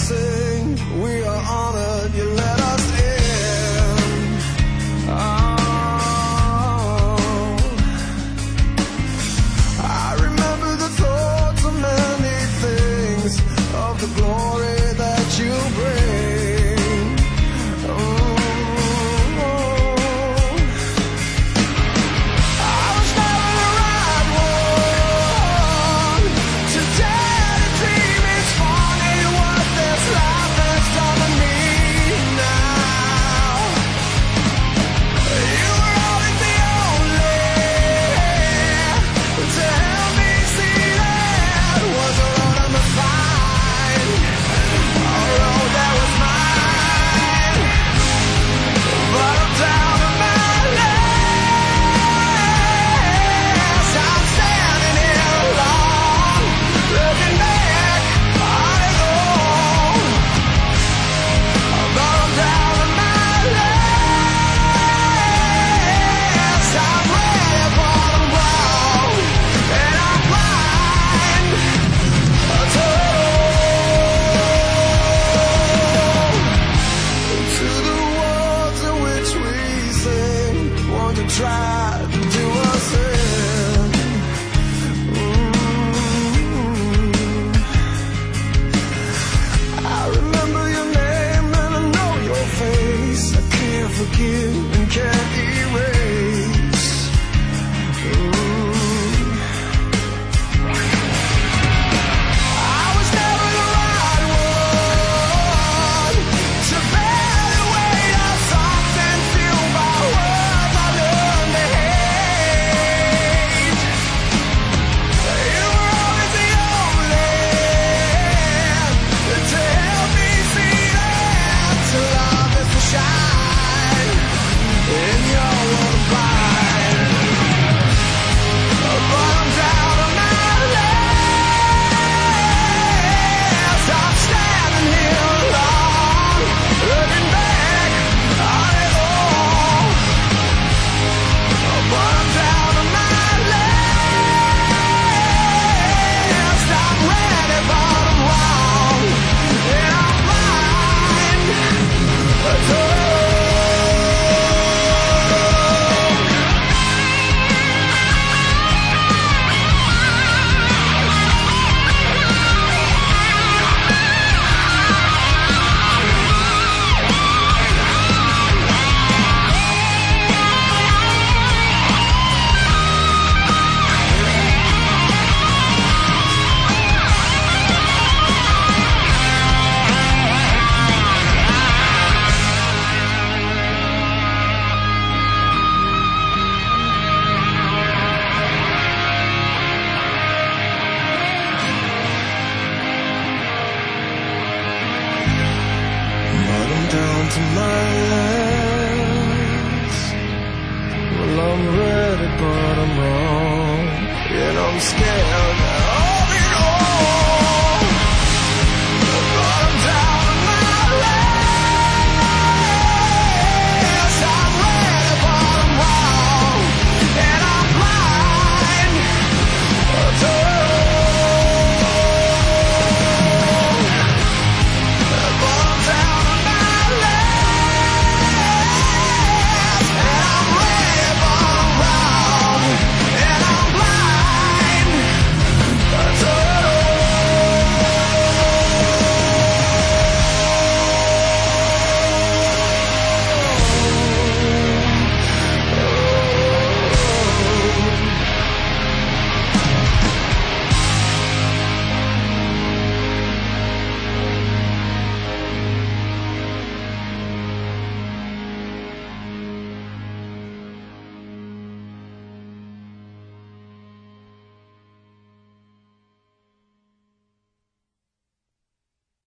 sing, we are honored, you let us in. Oh, I remember the thoughts of many things, of the glory that you bring. I was never the right one to dare to dream it's funny what this life has done to me now. You were always the only to help me see that was a road I must find, a road that was mine. But I'm down to my last. I'm standing here alone, looking back on it all. But I'm down to my last. I'm ready for the wrong, and I'm blind to the words in which we sing. Want to try to do us in. I remember your name and I know your face. I can't forgive and can't erase. I was never the right one to bear the weight of something fueled by words I learned to hate. You were always the only to help me see that to love is to shine in your world of blind. But I'm down on my last. I'm standing here alone, looking back on it all. But I'm down on my last. I'm ready for the wrong, and I'm blind to But I'm down to my last. Well, I'm ready, but I'm wrong, and I'm scared.